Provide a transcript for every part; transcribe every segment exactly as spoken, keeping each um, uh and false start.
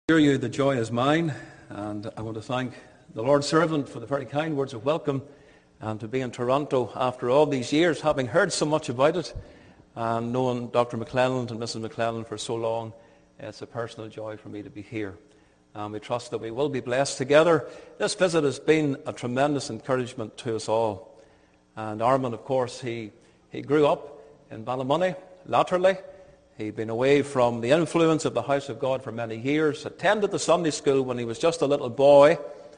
Hear you, the joy is mine, and I want to thank the Lord's servant for the very kind words of welcome and to be in Toronto after all these years, having heard so much about it and knowing Doctor McClelland and Missus McClelland for so long. It's a personal joy for me to be here, and we trust that we will be blessed together. This visit has been a tremendous encouragement to us all. And Armin, of course, he, he grew up in Ballymoney, latterly. He'd been away from the influence of the house of God for many years, attended the Sunday school when he was just a little boy,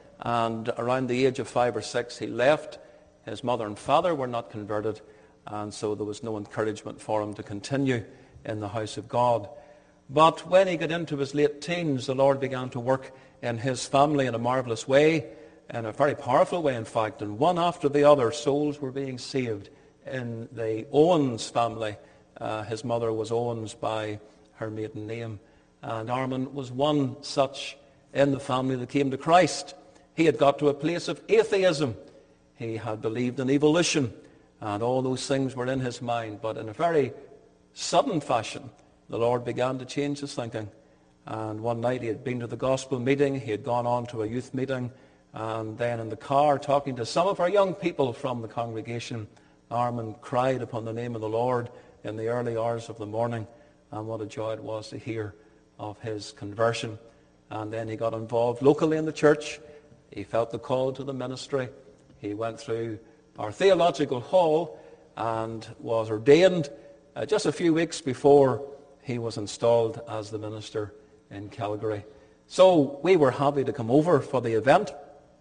and around the age of five or six he left. His mother and father were not converted, and so there was no encouragement for him to continue in the house of God. But when he got into his late teens, the Lord began to work in his family in a marvelous way, in a very powerful way, in fact, and one after the other souls were being saved in the Owens family. Uh, his mother was Owens by her maiden name, and Armin was one such in the family that came to Christ. He had got to a place of atheism. He had believed in evolution, and all those things were in his mind, but in a very sudden fashion, the Lord began to change his thinking. And one night he had been to the gospel meeting, he had gone on to a youth meeting, and then in the car, talking to some of our young people from the congregation, Armin cried upon the name of the Lord in the early hours of the morning, and what a joy it was to hear of his conversion. And then he got involved locally in the church. He felt the call to the ministry. He went through our theological hall and was ordained uh, just a few weeks before he was installed as the minister in Calgary. So we were happy to come over for the event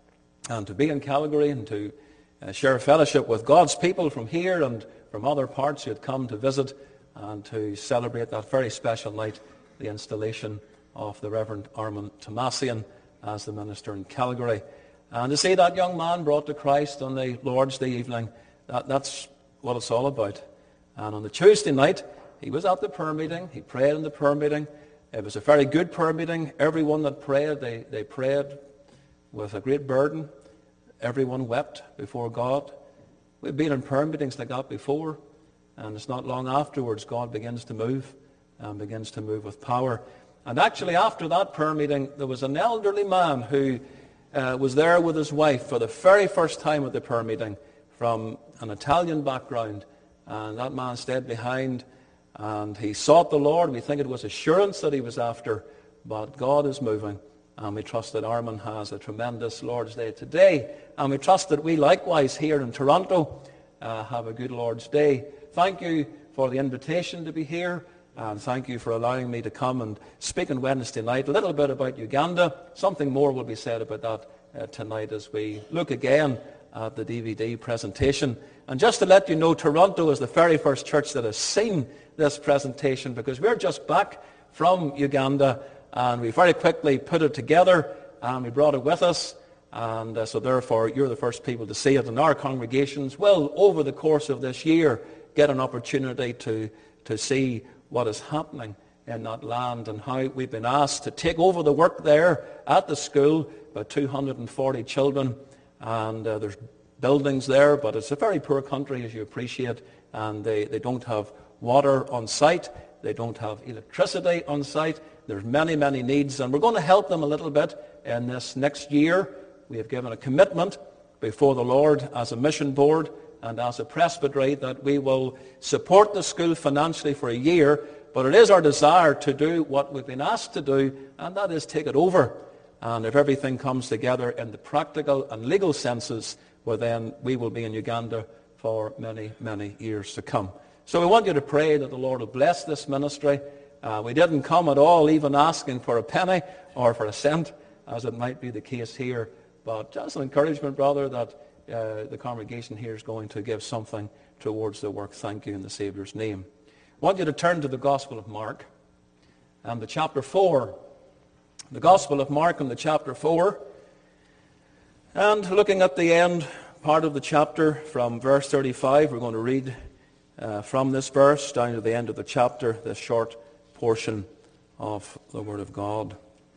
and to be in Calgary and to uh, share fellowship with God's people from here and from other parts who had come to visit and to celebrate that very special night, the installation of the Reverend Armin Tomasian as the minister in Calgary. And to see that young man brought to Christ on the Lord's Day evening, that, that's what it's all about. And on the Tuesday night, he was at the prayer meeting. He prayed in the prayer meeting. It was a very good prayer meeting. Everyone that prayed, they, they prayed with a great burden. Everyone wept before God. We've been in prayer meetings like that before, and it's not long afterwards God begins to move, and begins to move with power. And actually after that prayer meeting, there was an elderly man who uh, was there with his wife for the very first time at the prayer meeting from an Italian background, and that man stayed behind, and he sought the Lord. We think it was assurance that he was after, but God is moving. And we trust that Armin has a tremendous Lord's Day today. And we trust that we likewise here in Toronto uh, have a good Lord's Day. Thank you for the invitation to be here. And thank you for allowing me to come and speak on Wednesday night a little bit about Uganda. Something more will be said about that uh, tonight as we look again at the D V D presentation. And just to let you know, Toronto is the very first church that has seen this presentation, because we're just back from Uganda. And we very quickly put it together, and we brought it with us. And uh, so therefore, you're the first people to see it. And our congregations will, over the course of this year, get an opportunity to, to see what is happening in that land and how we've been asked to take over the work there at the school, about two hundred forty children. And uh, there's buildings there, but it's a very poor country, as you appreciate, and they, they don't have water on site. They don't have electricity on site. There's many, many needs, and we're going to help them a little bit in this next year. We have given a commitment before the Lord as a mission board and as a presbytery that we will support the school financially for a year, but it is our desire to do what we've been asked to do, and that is take it over. And if everything comes together in the practical and legal senses, well then we will be in Uganda for many, many years to come. So we want you to pray that the Lord will bless this ministry. Uh, we didn't come at all even asking for a penny or for a cent, as it might be the case here. But just an encouragement, brother, that uh, the congregation here is going to give something towards the work. Thank you in the Saviour's name. I want you to turn to the Gospel of Mark and the chapter four. The Gospel of Mark and the chapter four. And looking at the end part of the chapter from verse thirty-five, we're going to read uh, from this verse down to the end of the chapter, this short portion of the Word of God.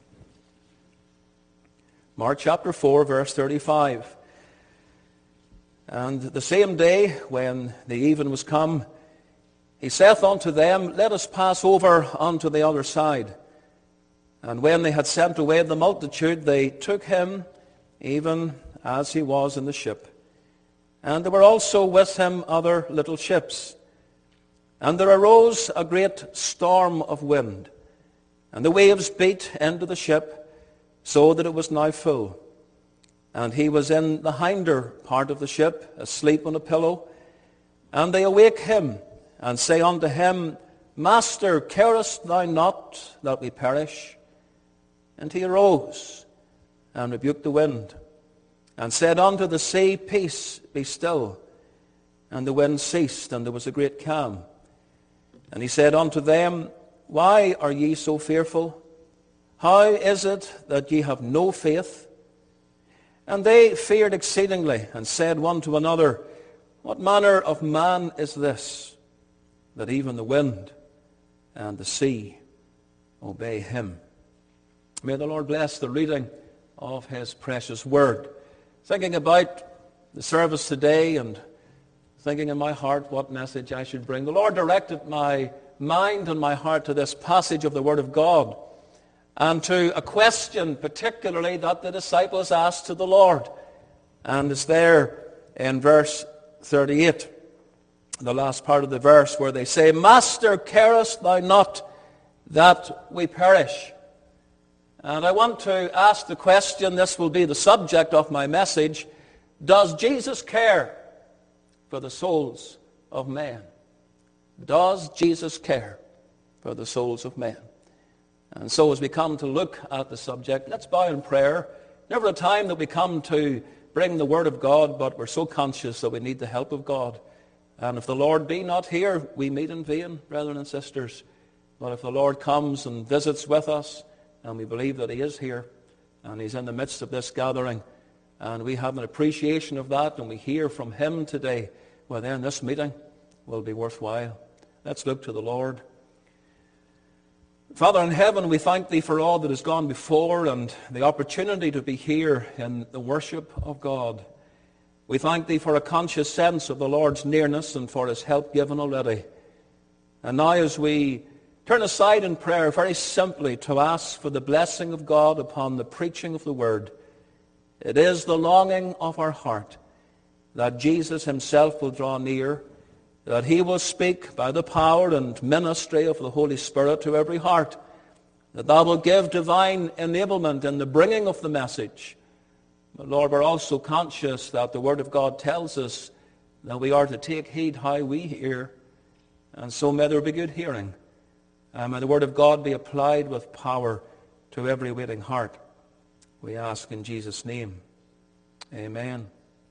Mark chapter four, verse thirty-five. And the same day, when the even was come, he saith unto them, Let us pass over unto the other side. And when they had sent away the multitude, they took him even as he was in the ship. And there were also with him other little ships. And there arose a great storm of wind, and the waves beat into the ship, so that it was now full. And he was in the hinder part of the ship, asleep on a pillow. And they awake him, and say unto him, Master, carest thou not that we perish? And he arose, and rebuked the wind, and said unto the sea, Peace, be still. And the wind ceased, and there was a great calm. And he said unto them, Why are ye so fearful? How is it that ye have no faith? And they feared exceedingly, and said one to another, What manner of man is this, that even the wind and the sea obey him? May the Lord bless the reading of his precious word. Thinking about the service today and thinking in my heart what message I should bring, the Lord directed my mind and my heart to this passage of the Word of God, and to a question particularly that the disciples asked to the Lord. And it's there in verse thirty-eight, the last part of the verse, where they say, Master, carest thou not that we perish? And I want to ask the question, this will be the subject of my message, does Jesus care for the souls of men? Does Jesus care for the souls of men? And so as we come to look at the subject, let's bow in prayer. Never a time that we come to bring the Word of God, but we're so conscious that we need the help of God. And if the Lord be not here, we meet in vain, brethren and sisters. But if the Lord comes and visits with us, and we believe that he is here, and he's in the midst of this gathering, and we have an appreciation of that, and we hear from him today, well then this meeting will be worthwhile. Let's look to the Lord. Father in heaven, we thank thee for all that has gone before and the opportunity to be here in the worship of God. We thank thee for a conscious sense of the Lord's nearness and for his help given already. And now as we turn aside in prayer very simply to ask for the blessing of God upon the preaching of the Word, it is the longing of our heart that Jesus himself will draw near, that he will speak by the power and ministry of the Holy Spirit to every heart, that thou will give divine enablement in the bringing of the message. But Lord, we're also conscious that the Word of God tells us that we are to take heed how we hear, and so may there be good hearing. And may the Word of God be applied with power to every waiting heart. We ask in Jesus' name. Amen.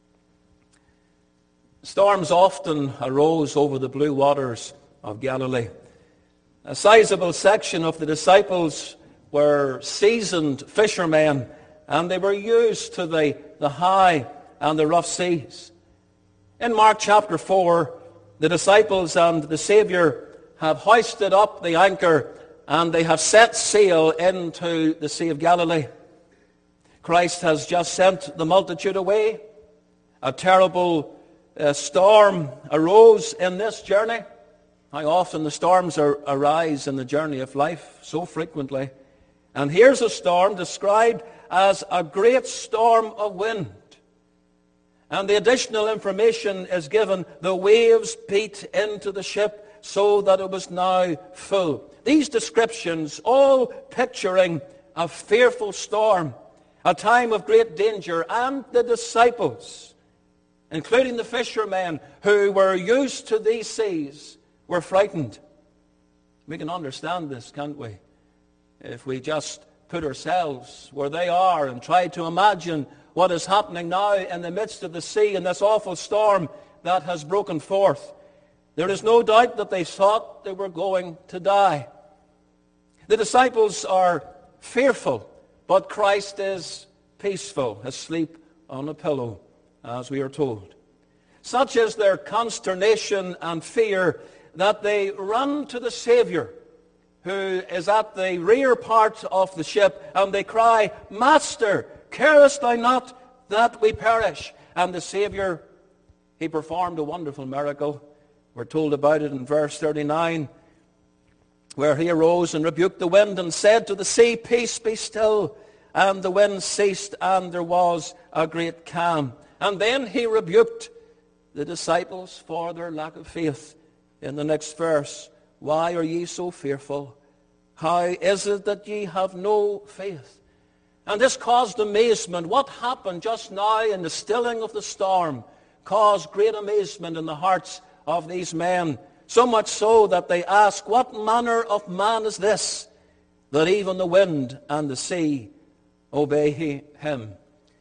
Storms often arose over the blue waters of Galilee. A sizable section of the disciples were seasoned fishermen, and they were used to the, the high and the rough seas. In Mark chapter four, the disciples and the Savior have hoisted up the anchor, and they have set sail into the Sea of Galilee. Christ has just sent the multitude away. A terrible uh, storm arose in this journey. How often the storms are, arise in the journey of life, so frequently. And here's a storm described as a great storm of wind. And the additional information is given, the waves beat into the ship, so that it was now full. These descriptions all picturing a fearful storm, a time of great danger, and the disciples, including the fishermen who were used to these seas, were frightened. We can understand this, can't we? If we just put ourselves where they are and try to imagine what is happening now in the midst of the sea in this awful storm that has broken forth. There is no doubt that they thought they were going to die. The disciples are fearful, but Christ is peaceful, asleep on a pillow, as we are told. Such is their consternation and fear that they run to the Savior, who is at the rear part of the ship, and they cry, Master, carest thou not that we perish? And the Savior, he performed a wonderful miracle. We're told about it in verse thirty-nine. where he arose and rebuked the wind and said to the sea, Peace, be still. And the wind ceased, and there was a great calm. And then he rebuked the disciples for their lack of faith. In the next verse, why are ye so fearful? How is it that ye have no faith? And this caused amazement. What happened just now in the stilling of the storm caused great amazement in the hearts of these men. So much so that they ask, what manner of man is this, that even the wind and the sea obey him?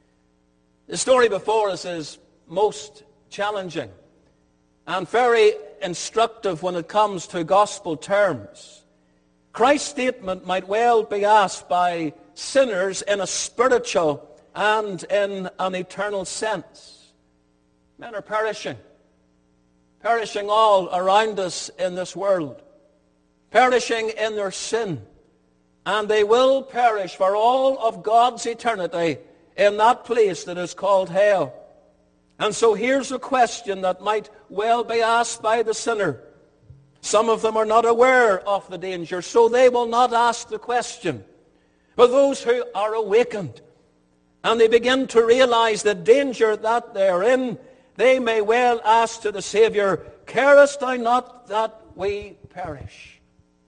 The story before us is most challenging and very instructive when it comes to gospel terms. Christ's statement might well be asked by sinners in a spiritual and in an eternal sense. Men are perishing. Perishing all around us in this world. Perishing in their sin. And they will perish for all of God's eternity in that place that is called hell. And so here's a question that might well be asked by the sinner. Some of them are not aware of the danger, so they will not ask the question. But those who are awakened, and they begin to realize the danger that they're in, they may well ask to the Savior, carest thou not that we perish?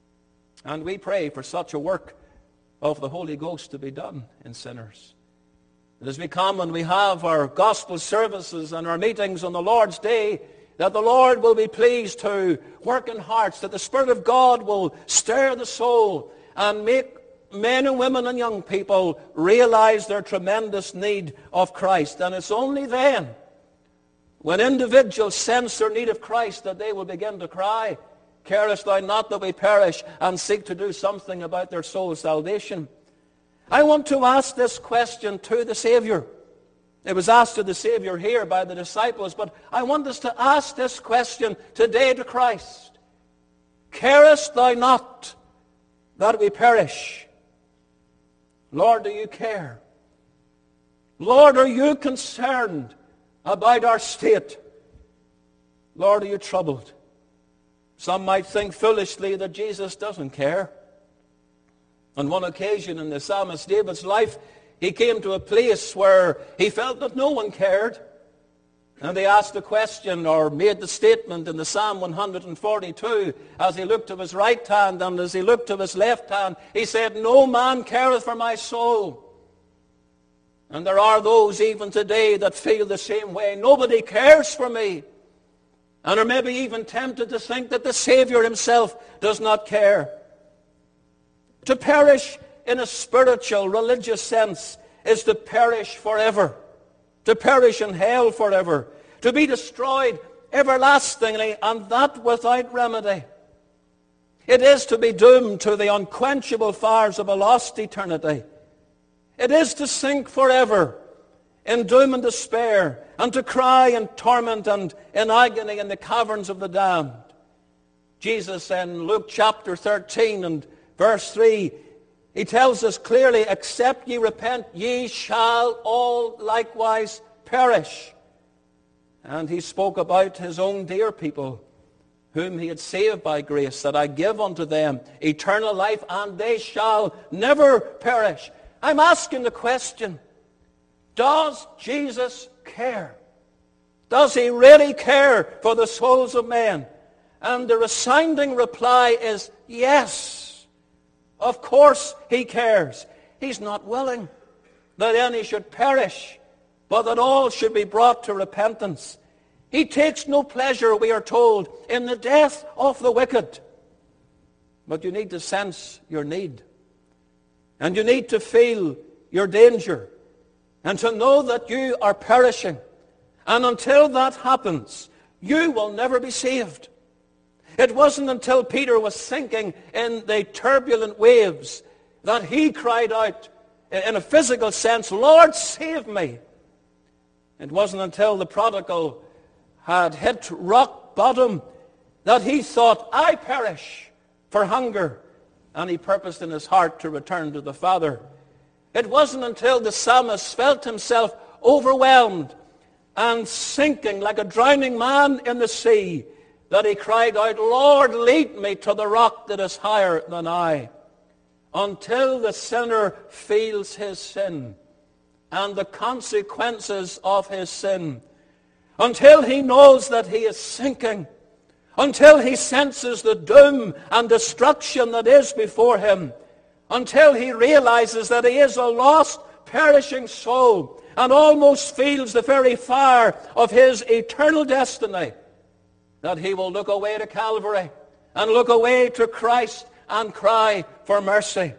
And we pray for such a work of the Holy Ghost to be done in sinners. It has become, when we have our gospel services and our meetings on the Lord's Day, that the Lord will be pleased to work in hearts, that the Spirit of God will stir the soul and make men and women and young people realize their tremendous need of Christ. And it's only then, when individuals sense their need of Christ, that they will begin to cry, carest thou not that we perish, and seek to do something about their soul's salvation. I want to ask this question to the Savior. It was asked to the Savior here by the disciples, but I want us to ask this question today to Christ. Carest thou not that we perish? Lord, do you care? Lord, are you concerned about our state? Lord, are you troubled? Some might think foolishly that Jesus doesn't care. On one occasion in the psalmist David's life, he came to a place where he felt that no one cared. And they asked the question, or made the statement in the Psalm one forty-two, as he looked to his right hand and as he looked to his left hand, he said, no man careth for my soul. And there are those even today that feel the same way. Nobody cares for me. And are maybe even tempted to think that the Savior himself does not care. To perish in a spiritual, religious sense is to perish forever. To perish in hell forever. To be destroyed everlastingly, and that without remedy. It is to be doomed to the unquenchable fires of a lost eternity. It is to sink forever in doom and despair, and to cry in torment and in agony in the caverns of the damned. Jesus in Luke chapter thirteen and verse three, he tells us clearly, except ye repent, ye shall all likewise perish. And he spoke about his own dear people, whom he had saved by grace, that I give unto them eternal life, and they shall never perish. I'm asking the question, does Jesus care? Does he really care for the souls of men? And the resounding reply is yes. Of course he cares. He's not willing that any should perish, but that all should be brought to repentance. He takes no pleasure, we are told, in the death of the wicked. But you need to sense your need. And you need to feel your danger. And to know that you are perishing. And until that happens, you will never be saved. It wasn't until Peter was sinking in the turbulent waves that he cried out in a physical sense, Lord, save me. It wasn't until the prodigal had hit rock bottom that he thought, I perish for hunger. And he purposed in his heart to return to the Father. It wasn't until the psalmist felt himself overwhelmed and sinking like a drowning man in the sea that he cried out, Lord, lead me to the rock that is higher than I, until the sinner feels his sin and the consequences of his sin, until he knows that he is sinking, until he senses the doom and destruction that is before him, until he realizes that he is a lost, perishing soul and almost feels the very fire of his eternal destiny, that he will look away to Calvary and look away to Christ and cry for mercy.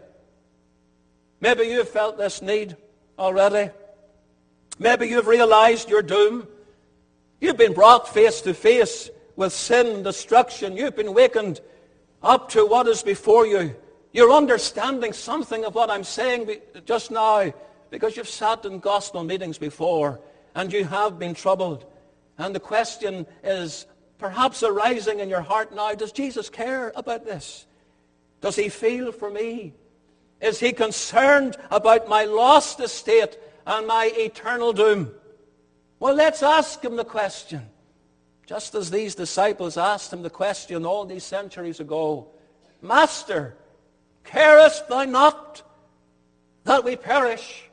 Maybe you've felt this need already. Maybe you've realized your doom. You've been brought face to face with sin and destruction. You've been wakened up to what is before you. You're understanding something of what I'm saying just now because you've sat in gospel meetings before and you have been troubled. And the question is perhaps arising in your heart now, does Jesus care about this? Does he feel for me? Is he concerned about my lost estate and my eternal doom? Well, let's ask him the question, just as these disciples asked him the question all these centuries ago. Master, carest thou not that we perish?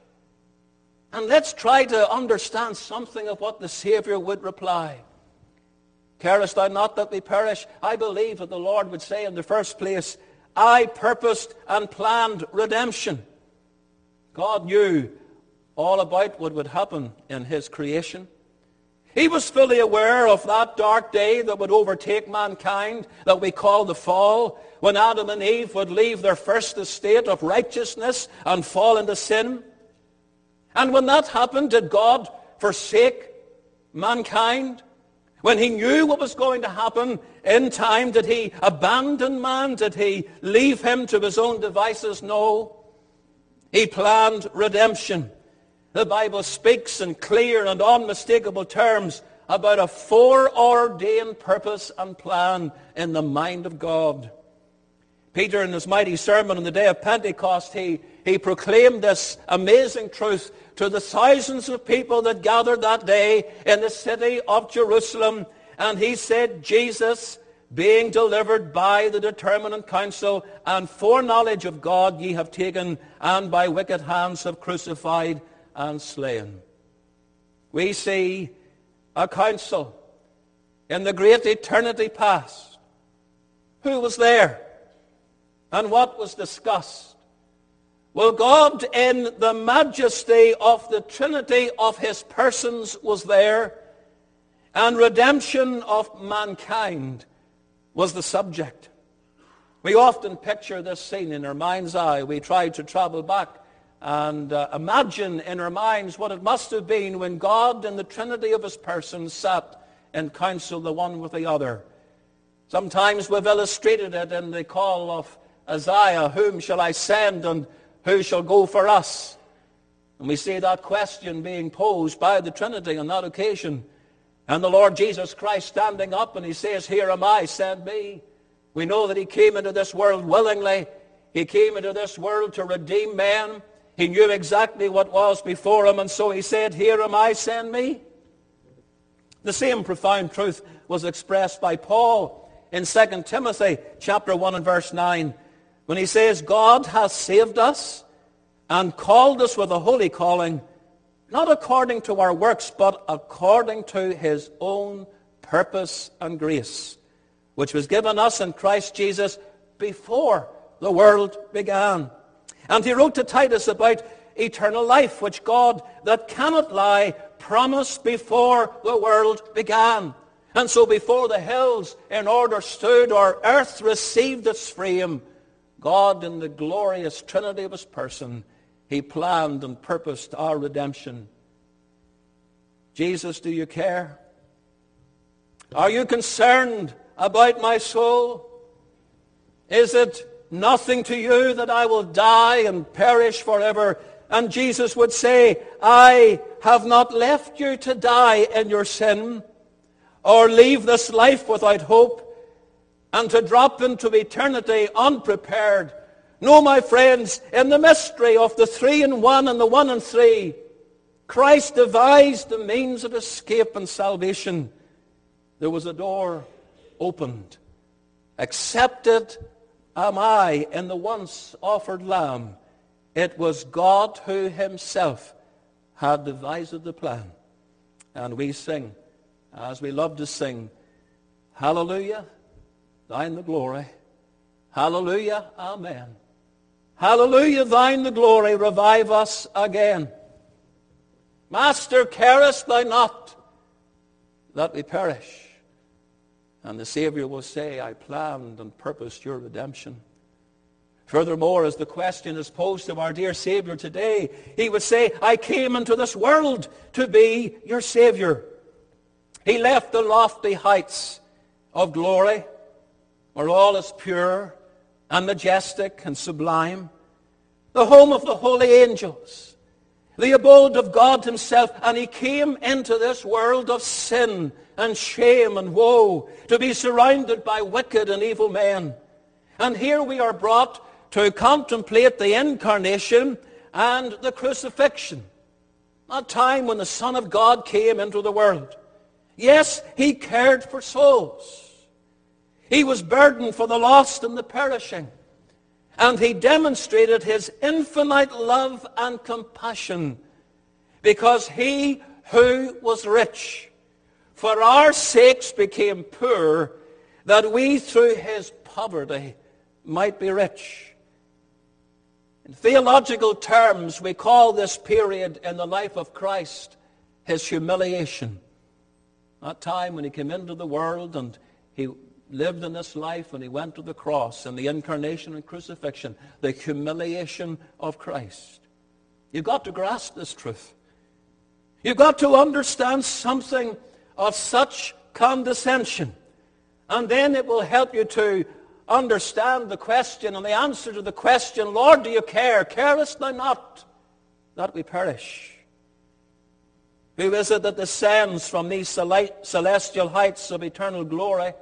And let's try to understand something of what the Savior would reply. Carest thou not that we perish? I believe that the Lord would say in the first place, I purposed and planned redemption. God knew all about what would happen in his creation. He was fully aware of that dark day that would overtake mankind, that we call the fall, when Adam and Eve would leave their first estate of righteousness and fall into sin. And when that happened, did God forsake mankind? When he knew what was going to happen in time, did he abandon man? Did he leave him to his own devices? No. He planned redemption. The Bible speaks in clear and unmistakable terms about a foreordained purpose and plan in the mind of God. Peter, in his mighty sermon on the day of Pentecost, he, he proclaimed this amazing truth to the thousands of people that gathered that day in the city of Jerusalem. And he said, Jesus, being delivered by the determinate counsel and foreknowledge of God, ye have taken, and by wicked hands have crucified and slain. We see a council in the great eternity past. Who was there? And what was discussed? Well, God, in the majesty of the Trinity of his persons, was there, and redemption of mankind was the subject. We often picture this scene in our mind's eye. We try to travel back and uh, imagine in our minds what it must have been when God, in the Trinity of his persons, sat in council the one with the other. Sometimes we've illustrated it in the call of Isaiah, whom shall I send and who shall go for us? And we see that question being posed by the Trinity on that occasion. And the Lord Jesus Christ standing up and he says, here am I, send me. We know that he came into this world willingly. He came into this world to redeem men. He knew exactly what was before him, and so he said, here am I, send me. The same profound truth was expressed by Paul in Second Timothy chapter one and verse nine, when he says, God hath saved us and called us with a holy calling, not according to our works, but according to his own purpose and grace, which was given us in Christ Jesus before the world began. And he wrote to Titus about eternal life, which God, that cannot lie, promised before the world began. And so before the hills in order stood, or earth received its frame, God, in the glorious Trinity of his person, he planned and purposed our redemption. Jesus, do you care? Are you concerned about my soul? Is it nothing to you that I will die and perish forever? And Jesus would say, I have not left you to die in your sin, or leave this life without hope, and to drop into eternity unprepared. No, my friends, in the mystery of the three in one and the one in three, Christ devised the means of escape and salvation. There was a door opened. Accepted am I in the once offered lamb. It was God who himself had devised the plan. And we sing, as we love to sing, hallelujah, thine the glory. Hallelujah, amen. Hallelujah, thine the glory. Revive us again. Master, carest thou not that we perish? And the Savior will say, I planned and purposed your redemption. Furthermore, as the question is posed to our dear Savior today, he would say, I came into this world to be your Savior. He left the lofty heights of glory, where all is pure and majestic and sublime, the home of the holy angels, the abode of God himself, and he came into this world of sin and shame and woe, to be surrounded by wicked and evil men. And here we are brought to contemplate the incarnation and the crucifixion, a time when the Son of God came into the world. Yes, he cared for souls. He was burdened for the lost and the perishing. And he demonstrated his infinite love and compassion, because he who was rich for our sakes became poor, that we through his poverty might be rich. In theological terms, we call this period in the life of Christ his humiliation. That time when he came into the world and he lived in this life and he went to the cross and the incarnation and crucifixion, the humiliation of Christ. You've got to grasp this truth. You've got to understand something of such condescension. And then it will help you to understand the question and the answer to the question, Lord, do you care? Carest thou not that we perish? Who is it that descends from these celestial heights of eternal glory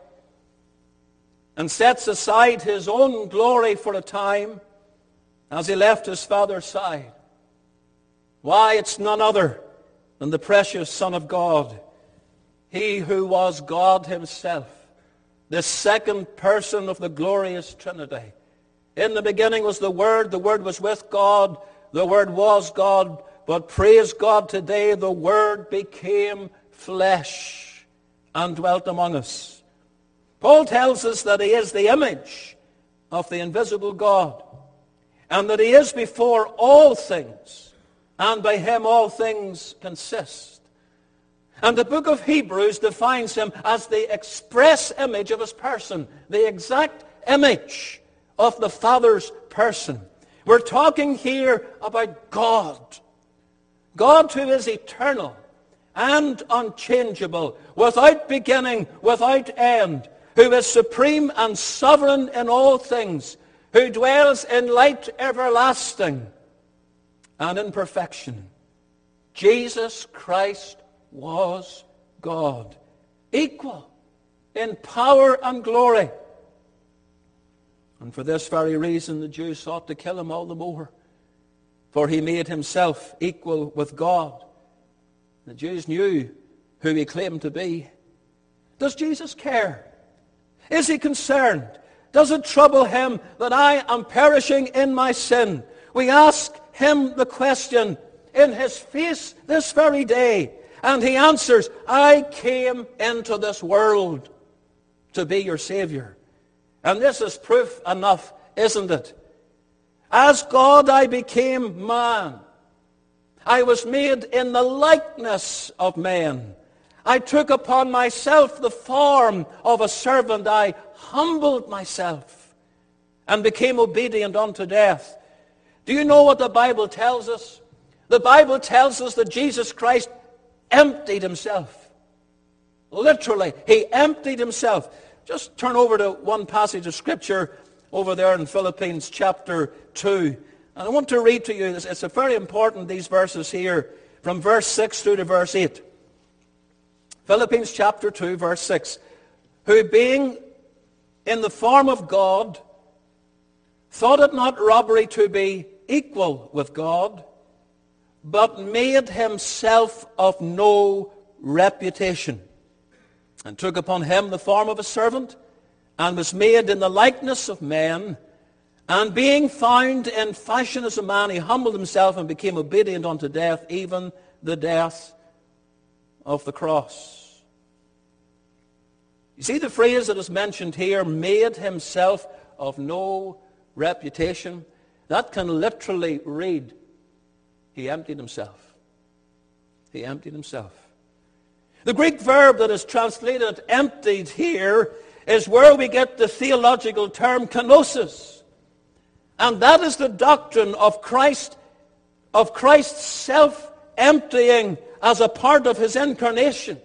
and sets aside his own glory for a time as he left his Father's side? Why, it's none other than the precious Son of God, he who was God himself, the second person of the glorious Trinity. In the beginning was the Word, the Word was with God, the Word was God, but praise God today, the Word became flesh and dwelt among us. Paul tells us that he is the image of the invisible God, and that he is before all things, and by him all things consist. And the book of Hebrews defines him as the express image of his person, the exact image of the Father's person. We're talking here about God. God who is eternal and unchangeable, without beginning, without end, who is supreme and sovereign in all things, who dwells in light everlasting and in perfection. Jesus Christ was God, equal in power and glory. And for this very reason, the Jews sought to kill him all the more, for he made himself equal with God. The Jews knew who he claimed to be. Does Jesus care? Is he concerned? Does it trouble him that I am perishing in my sin? We ask him the question in his face this very day. And he answers, I came into this world to be your Savior. And this is proof enough, isn't it? As God I became man. I was made in the likeness of men. I took upon myself the form of a servant. I humbled myself and became obedient unto death. Do you know what the Bible tells us? The Bible tells us that Jesus Christ emptied himself. Literally, he emptied himself. Just turn over to one passage of Scripture over there in Philippians chapter two. And I want to read to you, it's a very important, these verses here, from verse six through to verse eight. Philippians chapter two, verse six. Who being in the form of God, thought it not robbery to be equal with God, but made himself of no reputation, and took upon him the form of a servant, and was made in the likeness of men. And being found in fashion as a man, he humbled himself and became obedient unto death, even the death of the cross. You see the phrase that is mentioned here, made himself of no reputation? That can literally read, he emptied himself. He emptied himself. The Greek verb that is translated emptied here is where we get the theological term kenosis. And that is the doctrine of Christ, of Christ's self-emptying as a part of his incarnation.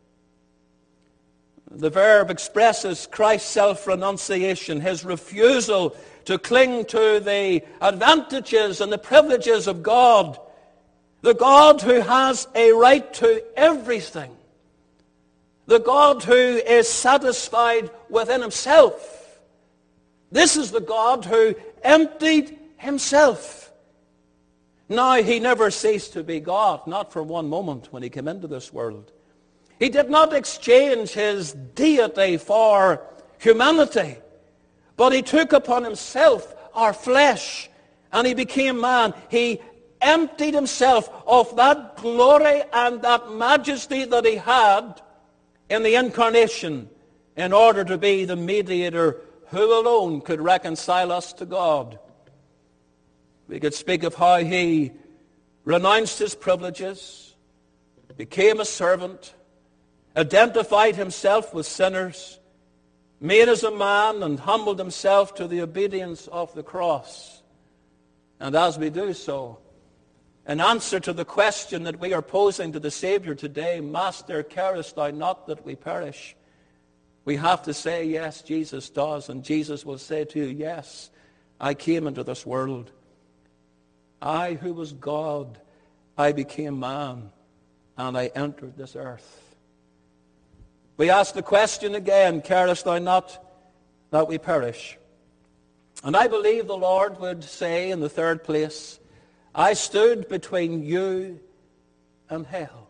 The verb expresses Christ's self-renunciation, his refusal to cling to the advantages and the privileges of God, the God who has a right to everything, the God who is satisfied within himself. This is the God who emptied himself. Now, he never ceased to be God, not for one moment when he came into this world. He did not exchange his deity for humanity, but he took upon himself our flesh, and he became man. He emptied himself of that glory and that majesty that he had in the incarnation in order to be the mediator who alone could reconcile us to God. We could speak of how he renounced his privileges, became a servant, identified himself with sinners, made as a man, and humbled himself to the obedience of the cross. And as we do so, in answer to the question that we are posing to the Savior today, Master, carest thou not that we perish? We have to say, yes, Jesus does. And Jesus will say to you, yes, I came into this world. I, who was God, I became man, and I entered this earth. We ask the question again, carest thou not that we perish? And I believe the Lord would say in the third place, I stood between you and hell.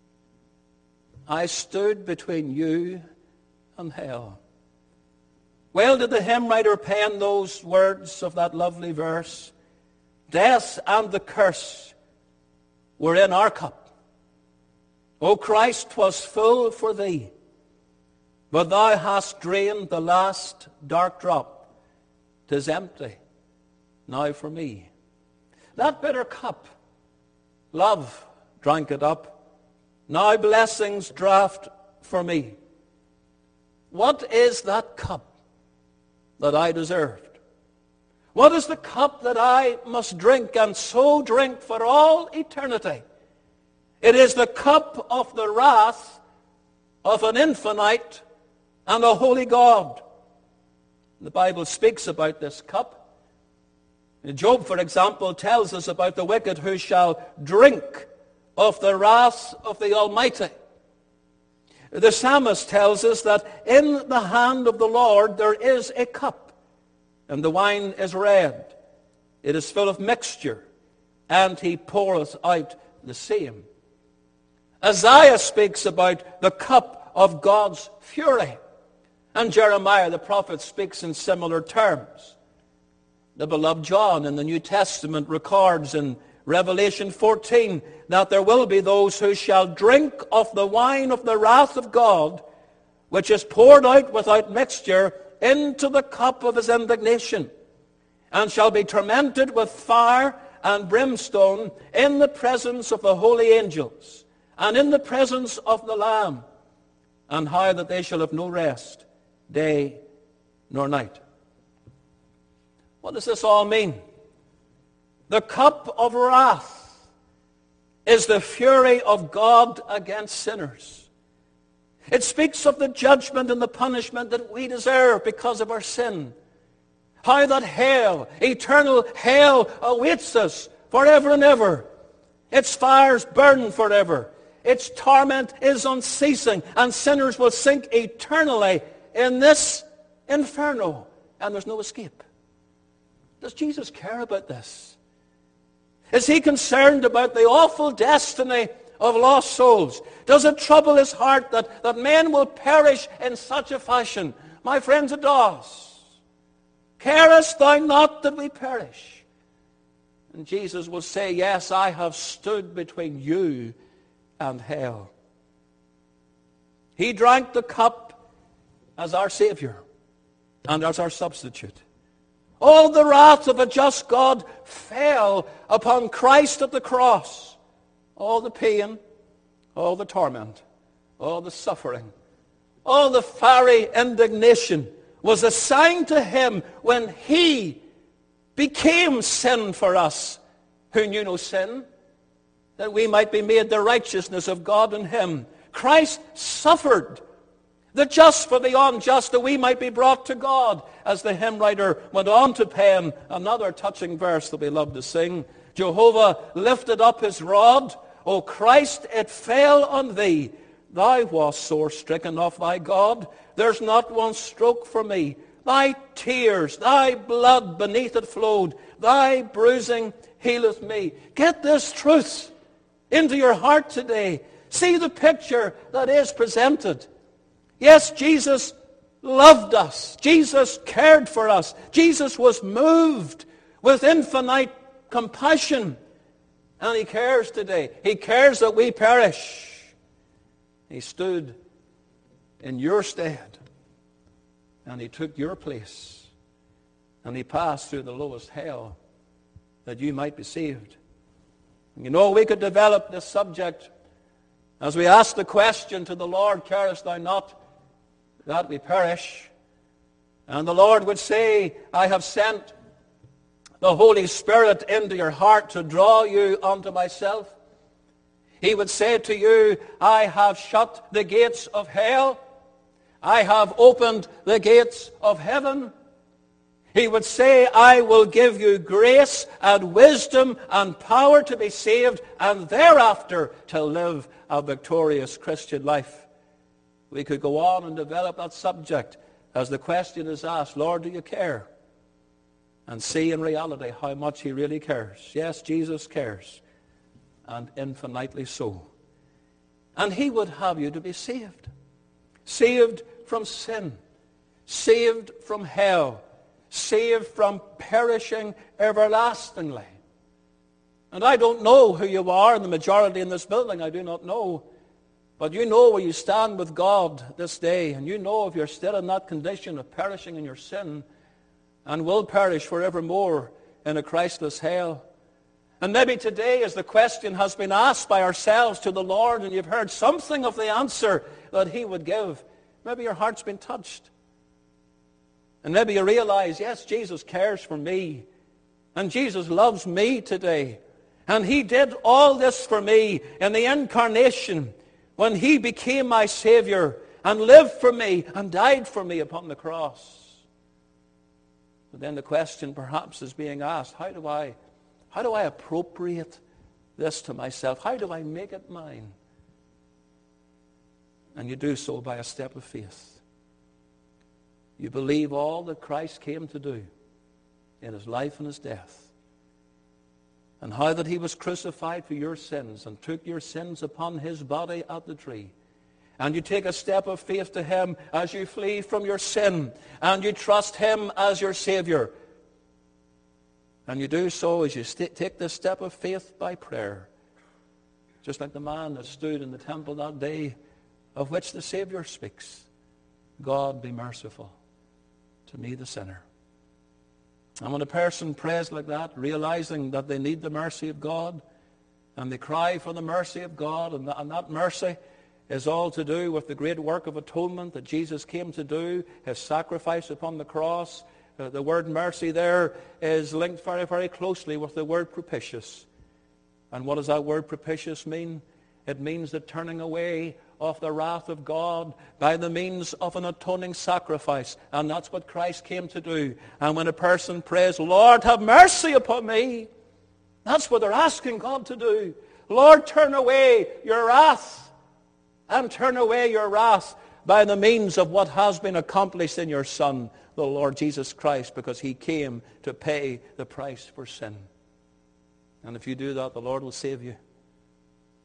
I stood between you and hell. Well did the hymn writer pen those words of that lovely verse. Death and the curse were in our cup. O Christ, 'twas full for thee, but thou hast drained the last dark drop. 'Tis empty now for me. That bitter cup, love drank it up. Now blessings draught for me. What is that cup that I deserved? What is the cup that I must drink, and so drink for all eternity? It is the cup of the wrath of an infinite and a holy God. The Bible speaks about this cup. Job, for example, tells us about the wicked who shall drink of the wrath of the Almighty. The psalmist tells us that in the hand of the Lord there is a cup, and the wine is red. It is full of mixture, and he poureth out the same. Isaiah speaks about the cup of God's fury, and Jeremiah the prophet speaks in similar terms. The beloved John in the New Testament records in Revelation fourteen that there will be those who shall drink of the wine of the wrath of God, which is poured out without mixture into the cup of his indignation, and shall be tormented with fire and brimstone in the presence of the holy angels and in the presence of the Lamb, and how that they shall have no rest, day nor night. What does this all mean? The cup of wrath is the fury of God against sinners. It speaks of the judgment and the punishment that we deserve because of our sin. How that hell, eternal hell, awaits us forever and ever. Its fires burn forever. Its torment is unceasing, and sinners will sink eternally in this inferno, and there's no escape. Does Jesus care about this? Is he concerned about the awful destiny of lost souls? Does it trouble his heart that, that men will perish in such a fashion? My friends, it does. Carest thou not that we perish? And Jesus will say, yes, I have stood between you and hell. He drank the cup as our Savior and as our substitute. All the wrath of a just God fell upon Christ at the cross. All the pain, all the torment, all the suffering, all the fiery indignation was assigned to him when he became sin for us who knew no sin, that we might be made the righteousness of God in him. Christ suffered, the just for the unjust, that we might be brought to God. As the hymn writer went on to pen another touching verse that we love to sing. Jehovah lifted up his rod. O Christ, it fell on thee. Thou wast sore stricken of thy God. There's not one stroke for me. Thy tears, thy blood beneath it flowed. Thy bruising healeth me. Get this truth into your heart today. See the picture that is presented. Yes, Jesus loved us. Jesus cared for us. Jesus was moved with infinite compassion. And he cares today. He cares that we perish. He stood in your stead. And he took your place. And he passed through the lowest hell that you might be saved. And you know, we could develop this subject as we ask the question to the Lord, carest thou not that we perish? And the Lord would say, I have sent the Holy Spirit into your heart to draw you unto myself. He would say to you, I have shut the gates of hell. I have opened the gates of heaven. He would say, I will give you grace and wisdom and power to be saved, and thereafter to live a victorious Christian life. We could go on and develop that subject as the question is asked, Lord, do you care? And see in reality how much he really cares. Yes, Jesus cares, and infinitely so. And he would have you to be saved. Saved from sin. Saved from hell. Saved from perishing everlastingly. And I don't know who you are, and the majority in this building I do not know. But you know where you stand with God this day, and you know if you're still in that condition of perishing in your sin, and will perish forevermore in a Christless hell. And maybe today, as the question has been asked by ourselves to the Lord, and you've heard something of the answer that he would give, maybe your heart's been touched. And maybe you realize, yes, Jesus cares for me, and Jesus loves me today. And he did all this for me in the incarnation, when he became my Savior and lived for me and died for me upon the cross. But then the question perhaps is being asked, how do I, how do I appropriate this to myself? How do I make it mine? And you do so by a step of faith. You believe all that Christ came to do in his life and his death, and how that he was crucified for your sins and took your sins upon his body at the tree. And you take a step of faith to him as you flee from your sin, and you trust him as your Savior. And you do so as you st- take this step of faith by prayer. Just like the man that stood in the temple that day, of which the Savior speaks. God, be merciful to me, the sinner. And when a person prays like that, realizing that they need the mercy of God, and they cry for the mercy of God, and that, and that mercy is all to do with the great work of atonement that Jesus came to do, his sacrifice upon the cross. Uh, the word mercy there is linked very, very closely with the word propitious. And what does that word propitious mean? It means the turning away of the wrath of God by the means of an atoning sacrifice. And that's what Christ came to do. And when a person prays, Lord, have mercy upon me, that's what they're asking God to do. Lord, turn away your wrath, and turn away your wrath by the means of what has been accomplished in your Son, the Lord Jesus Christ, because he came to pay the price for sin. And if you do that, the Lord will save you.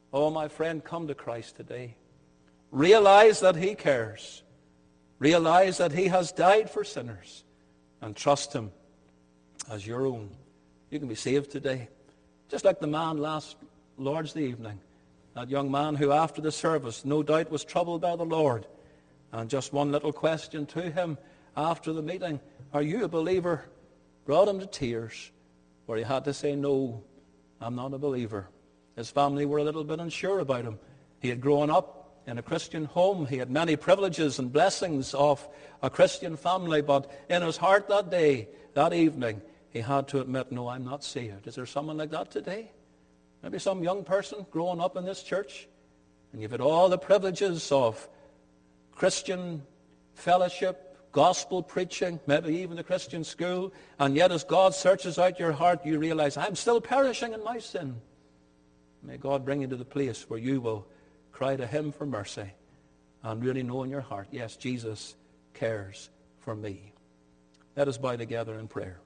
Oh, my friend, come to Christ today. Realize that he cares. Realize that he has died for sinners, and trust him as your own. You can be saved today. Just like the man last Lord's Day evening, that young man who after the service no doubt was troubled by the Lord, and just one little question to him after the meeting, are you a believer? Brought him to tears, where he had to say, no, I'm not a believer. His family were a little bit unsure about him. He had grown up in a Christian home. He had many privileges and blessings of a Christian family, but in his heart that day, that evening, he had to admit, no, I'm not saved. Is there someone like that today? Maybe some young person growing up in this church, and you've had all the privileges of Christian fellowship, gospel preaching, maybe even the Christian school, and yet as God searches out your heart, you realize, I'm still perishing in my sin. May God bring you to the place where you will cry to him for mercy and really know in your heart, yes, Jesus cares for me. Let us bow together in prayer.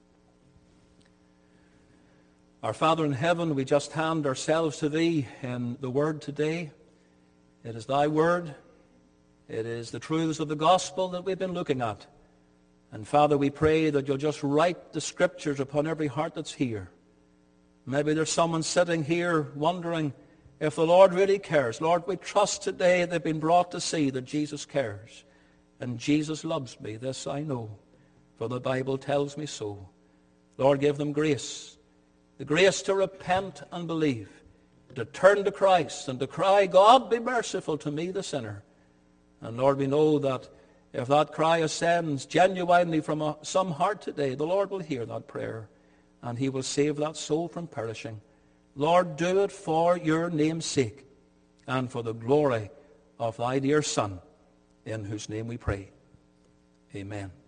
Our Father in heaven, we just hand ourselves to thee in the word today. It is thy word. It is the truths of the gospel that we've been looking at. And Father, we pray that you'll just write the scriptures upon every heart that's here. Maybe there's someone sitting here wondering if the Lord really cares. Lord, we trust today they've been brought to see that Jesus cares. And Jesus loves me. This I know, for the Bible tells me so. Lord, give them grace. The grace to repent and believe, to turn to Christ and to cry, God, be merciful to me, the sinner. And Lord, we know that if that cry ascends genuinely from a, some heart today, the Lord will hear that prayer and he will save that soul from perishing. Lord, do it for your name's sake and for the glory of thy dear Son, in whose name we pray. Amen.